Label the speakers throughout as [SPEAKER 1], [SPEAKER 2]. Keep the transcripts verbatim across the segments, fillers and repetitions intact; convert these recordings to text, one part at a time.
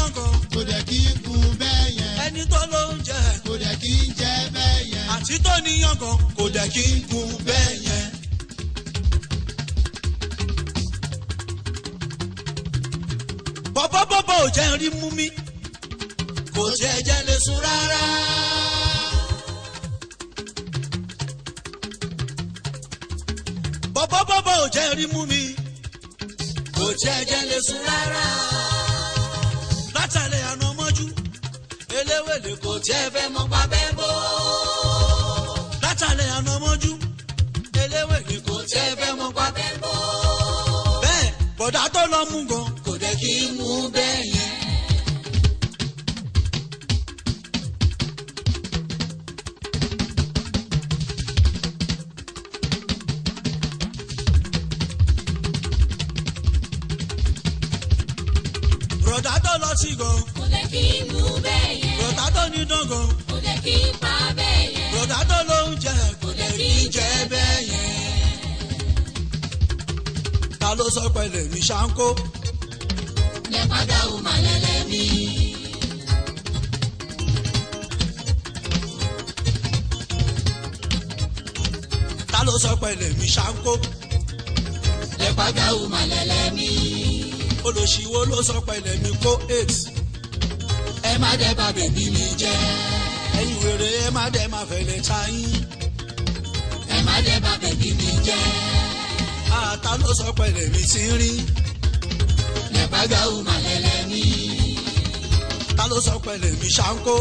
[SPEAKER 1] níyàngàn
[SPEAKER 2] kò dẹ̀ kí n kú bẹ́ẹ̀ yẹn.
[SPEAKER 1] ẹni tó ló ń jẹ
[SPEAKER 2] kò dẹ̀ kí n jẹ bẹ́ẹ̀ yẹn.
[SPEAKER 1] àti tó níyàngàn kò dẹ̀ kí n kú bẹ́ẹ̀ yẹn. bọ́bọ́bọ́bọ́ ò jẹ́ rí mú mi kò jẹ́ jẹ́ lè sùn rárá. bọ́bọ́bọ́bọ́ ò jẹ́ rí mú mi kò jẹ́ jẹ́ lè sùn rárá. látàlẹ́ àná mọ́jú eléwèlé kò jẹ́ fẹ́ mọ́ pa bẹ́ẹ̀ bó. látàlẹ́ àná mọ́jú eléwèlé kò jẹ́ fẹ́ mọ́ pa bẹ́ẹ̀ bó. bẹ́ẹ̀ bọ̀dá tó lọ mú gan kò dẹ̀ kí n mú bẹ́ẹ̀ yẹn. bọ̀dá tó lọ sí gan
[SPEAKER 3] kò dẹ̀ kí n mú bẹ́ẹ̀ yẹn.
[SPEAKER 1] bọ̀dá tó ní dán gan
[SPEAKER 3] kò dẹ̀ kí n pa bẹ́ẹ̀ yẹn.
[SPEAKER 1] bọ̀dá tó ló ń jẹ kò dẹ̀ kí n jẹ bẹ́ẹ̀ yẹn. ta ló sọ pẹ̀lẹ́ mi ṣáńkó.
[SPEAKER 3] lẹ padà wò má lẹ́lẹ́ mi.
[SPEAKER 1] ta ló sọ pẹ̀lẹ́ mi ṣáńkó.
[SPEAKER 3] lẹ padà wò má lẹ́lẹ́ mi.
[SPEAKER 1] olùṣíwó ló sọ pẹ̀lẹ́ mi kó eight.
[SPEAKER 3] ẹ má dẹ́ bà bèbí mi jẹ́.
[SPEAKER 1] ẹ̀yin wèrè ẹ má dẹ́ máa fẹ̀lẹ̀ ta yín.
[SPEAKER 3] ẹ má dẹ́ bà bèbí mi jẹ́.
[SPEAKER 1] ta ló sọ pẹ̀lẹ́ mi sí rí.
[SPEAKER 3] lẹ padà wò má lẹ́lẹ́ mi.
[SPEAKER 1] ta ló sọ pẹ̀lẹ́ mi ṣáńkó.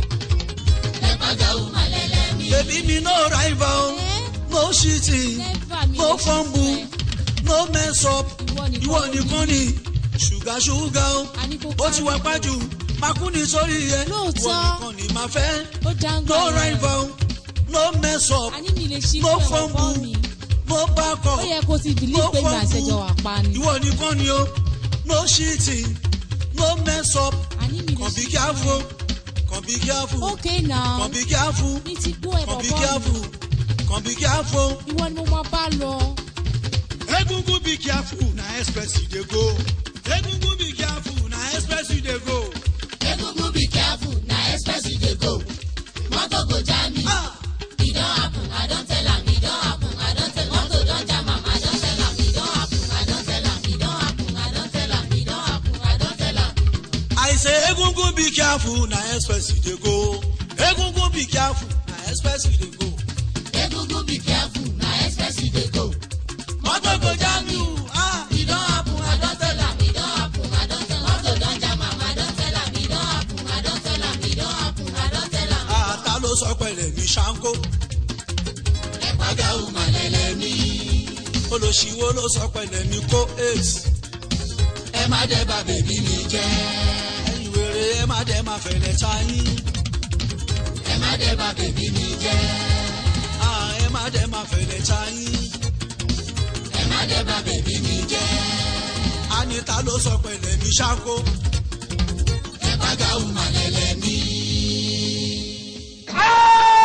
[SPEAKER 3] lẹ padà wò má lẹ́lẹ́ mi.
[SPEAKER 1] bèbí mi no rival no cheating no fumble no mess up ìwọ nìkan ni ṣùgà ṣùgà o ó ti wá pájú makuni sórí yẹ ìwọ nìkan ni máa fẹ́ no rival no mess up no fumble no back up no fumble ìwọ nìkan ni o no cheating no mess up kàn bí careful kàn bí careful kàn bí careful kàn bí careful kàn bí careful.
[SPEAKER 4] ìwọ ni mo máa bá lọ.
[SPEAKER 1] Egungun be careful na express you dey go. Egungun be careful na express you dey go.
[SPEAKER 3] Egungun be careful na express you dey go. Moto go jam me. E don happen, I don tell am. E don happen, I don tell am. Moto don jam am, I don tell am. E don happen, I don tell am. E don happen, I don tell am. E don happen, I don tell am.
[SPEAKER 1] I say egungun be careful na express you dey go. Egungun be careful na express you dey go.
[SPEAKER 3] Egungun be careful na express you dey go.
[SPEAKER 1] Moto go jam you. Ah,
[SPEAKER 3] e don happen, I don tell am. E don happen, I don tell am. Moto don jam am, I don tell am. E don happen, I don tell am. E don happen, I don tell am.
[SPEAKER 1] ah, ta ló sọ pẹ̀lẹ́ mi ṣáńkó.
[SPEAKER 3] Ẹ pàgà wò má lẹ́lẹ́ mi.
[SPEAKER 1] Olùṣíwó ló sọ pẹ̀lẹ́ mi kó eight.
[SPEAKER 3] Ẹ má dẹ́ bà bèbí mi jẹ́.
[SPEAKER 1] ẹ̀yin wèrè ẹ má dẹ́ máa fẹ̀lẹ̀ ta yín.
[SPEAKER 3] Ẹ má dẹ́ bà bèbí mi jẹ́.
[SPEAKER 1] ah, ẹ má dẹ́ máa fẹ̀lẹ̀ ta yín.
[SPEAKER 3] Ẹ má dẹ́ bà bèbí mi jẹ́.
[SPEAKER 1] Anita ló sọ pẹ̀lẹ́ mi ṣáńkó.
[SPEAKER 3] Ẹ pàgà wò má lẹ́lẹ́ mi.
[SPEAKER 1] Ah!